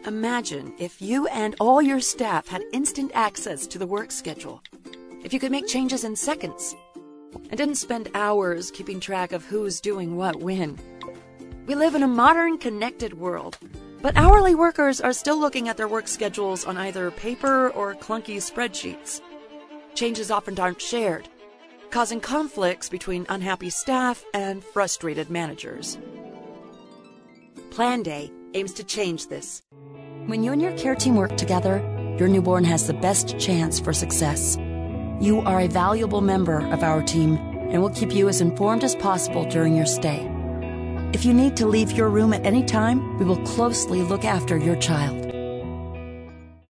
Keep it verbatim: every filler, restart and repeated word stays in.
Imagine if you and all your staff had instant access to the work schedule. If you could make changes in seconds and didn't spend hours keeping track of who's doing what when. We live in a modern, connected world, but hourly workers are still looking at their work schedules on either paper or clunky spreadsheets. Changes often aren't shared, causing conflicts between unhappy staff and frustrated managers. Planday aims to change this. When you and your care team work together, your newborn has the best chance for success. You are a valuable member of our team, and we'll keep you as informed as possible during your stay. If you need to leave your room at any time, we will closely look after your child.